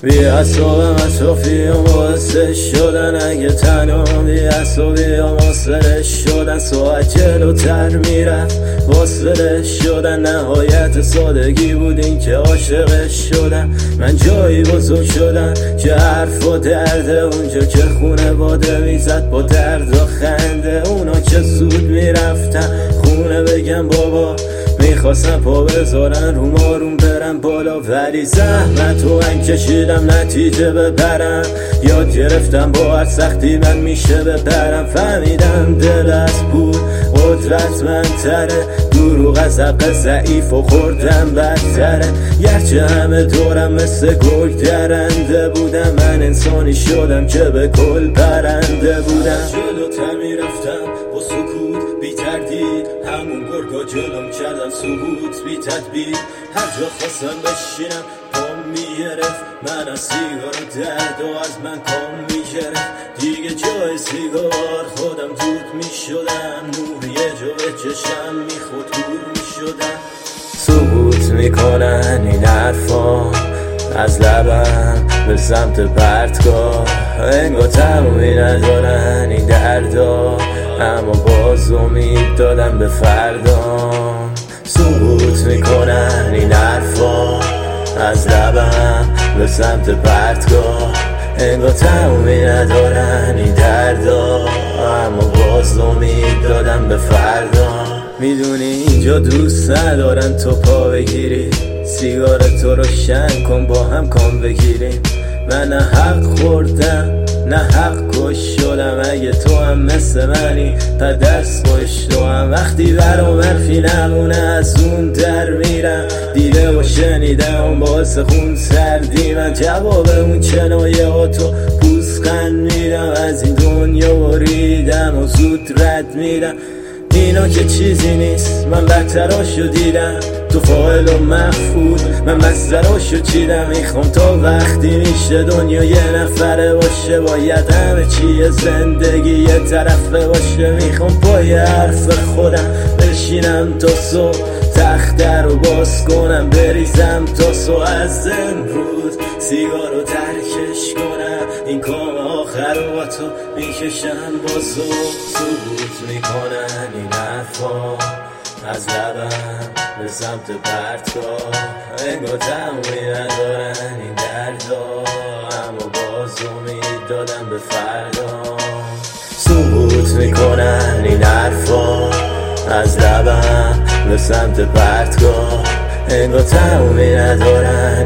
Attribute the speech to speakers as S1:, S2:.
S1: بی‌عصابم اطرافیام واسه شدن، اگه تنها بی‌عصابیام واسه شدن. ساعت جلوتر میرفت واسه شدن، نهایت سادگی بود این که عاشقش شدم. من جایی بزرگ شدم که حرف و درده، اونجا که خونواده میزد با درد و خنده. اونا که زود میرفتن خونه بگم بابا، میخواستم پا بذارن رو مارون برم بالا، ولی زحمت و من کشیدم نتیجه ببرم. یاد گرفتم با هر سختی من میشه ببرم. فهمیدم دل از بود قدرتمندتره، دروغ از حق ضعیف و خوردم بدتره. گرچه همه دورم مثل گرگ درنده بودم، من انسانی شدم که به کل پرنده بودم. جلوتر میرفتم با سکوت بی تردید، همون گرگا جلوم کردم سکوت بی تدبیر. هر جا خواستم بشینم پام میگرفت، من از سیگار و درد و از من کام میگرفت. دیگه جای سیگار خودم دود میشدم، نور یه جا به چشم میخورد دور میشدم. سکوت میکنن این حرفا از لبم به سمت پرتگاه، انگار تمومی ندارن این دردا، اما باز امید دادم به فردا. سکوت میکنن این حرفا از لبم به سمت پرتگاه، انگار تمومی ندارن این دردا، اما باز امید دادم به فردا. میدونی اینجا دوست ندارن تو پا بگیری، سیگار تو روشن کن با هم کام بگیریم. من نه حق خوردم نه حق کش شدم، اگه تو هم مثل منی پا دست خوش تو هم. وقتی برام حرفی نمونه از اون در میرم، دیده و شنیدم باعث خون سردی من. جواب اون کنایه ها تو پوزخند میدم، از این دنیا بریدم و زود رد میدم. اینا که چیزی نیست من بدتراشو دیدم، تو فاعل و مفعول من مصدراشو چیدم. میخوام تا وقتی میشه دنیا یه نفره باشه، باید همه چیه زندگی یه طرفه باشه. میخوام پای حرف خودم بشینم تا صبح، تخته رو باز کنم بریزم تا صبح. از امروز سیگار رو ترکش کنم، این کام آخر رو با تو میکشم با صبح. سکوت میکنن این حرفا از لبم به سمت پرتگاه، انگار تمومی ندارن این دردا، اما باز امید دادم به فردا. سکوت میکنن این حرفا از لبم به سمت پرتگاه، انگار تمومی ندارن